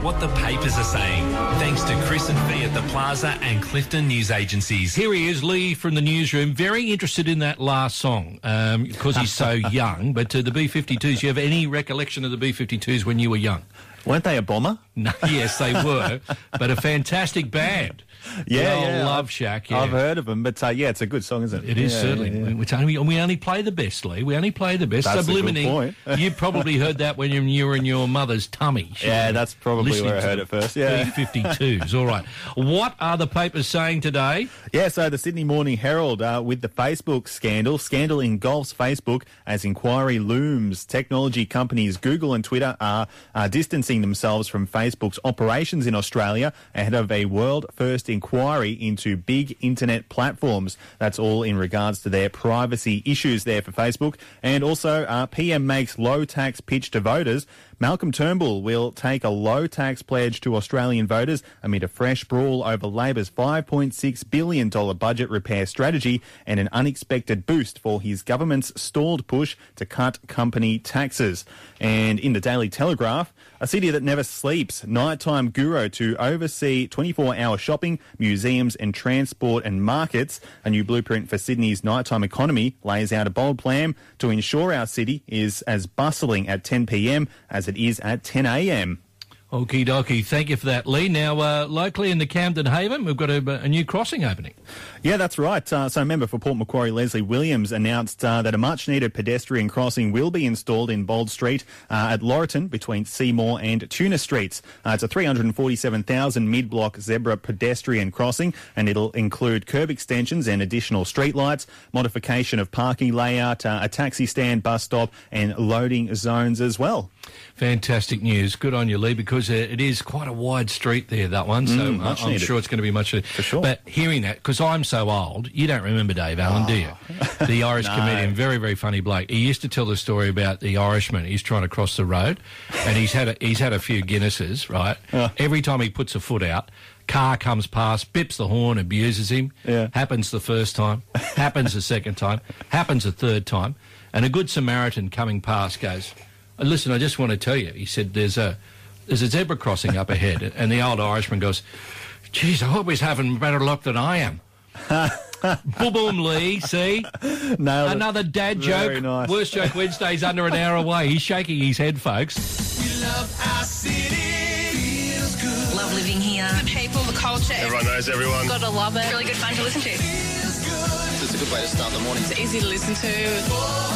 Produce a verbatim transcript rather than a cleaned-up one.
what the papers are saying. Thanks to Chris and Fee at the Plaza and Clifton News Agencies. Here he is, Lee from the newsroom. Very interested in that last song um, because he's so young. But uh, the B fifty-twos, do you have any recollection of the B fifty-twos when you were young? Weren't they a bomber? No, yes, they were, but a fantastic band. Yeah, the old yeah. Love Shack. Yeah. I've heard of them, but uh, yeah, it's a good song, isn't it? It is yeah, certainly. Yeah, yeah. Which only, we only play the best, Lee. We only play the best. That's Subliminally, a good point. You probably heard that when you were in your mother's tummy. Yeah, that's probably where I heard it first. Yeah, B fifty-twos. All right. What are the papers saying today? Yeah, so the Sydney Morning Herald uh, with the Facebook scandal. Scandal engulfs Facebook as inquiry looms. Technology companies Google and Twitter are, are distancing themselves from Facebook's operations in Australia ahead of a world-first inquiry into big internet platforms. That's all in regards to their privacy issues there for Facebook. And also, uh, P M makes low-tax pitch to voters. Malcolm Turnbull will take a low-tax pledge to Australian voters amid a fresh brawl over Labor's five point six billion dollars budget repair strategy and an unexpected boost for his government's stalled push to cut company taxes. And in the Daily Telegraph, a city that never sleeps, nighttime guru to oversee twenty-four hour shopping, museums and transport and markets. A new blueprint for Sydney's nighttime economy lays out a bold plan to ensure our city is as bustling at ten p m as it is at ten a m. Okie dokie. Thank you for that, Lee. Now, uh, locally in the Camden Haven, we've got a, a new crossing opening. Yeah, that's right. Uh, so member for Port Macquarie, Leslie Williams, announced uh, that a much-needed pedestrian crossing will be installed in Bold Street uh, at Laurelton between Seymour and Tuna Streets. Uh, it's a three hundred forty-seven thousand mid-block zebra pedestrian crossing, and it'll include curb extensions and additional streetlights, modification of parking layout, uh, a taxi stand, bus stop, and loading zones as well. Fantastic news. Good on you, Lee, because uh, it is quite a wide street there, that one, so Mm, uh, much I'm needed. sure it's going to be much... For sure. But hearing that, because I'm so old, you don't remember Dave Allen, Oh. do you? The Irish No. comedian, very, very funny bloke. He used to tell the story about the Irishman. He's trying to cross the road, and he's had a, he's had a few Guinnesses, right? Oh. Every time he puts a foot out, car comes past, bips the horn, abuses him. Yeah. Happens the first time, happens the second time, happens the third time, and a good Samaritan coming past goes, "Listen, I just want to tell you," he said, there's a there's a zebra crossing up ahead. And the old Irishman goes, "Geez, I hope he's having better luck than I am." Boom, boom, Lee, see? Nailed it. Another dad Very joke. nice. Worst Joke Wednesday's under an hour away. He's shaking his head, folks. We love our city. Feels good. Love living here. The people, the culture. Everyone knows everyone. Gotta love it. Really good fun to listen to. Feels good. It's a good way to start the morning. It's easy to listen to.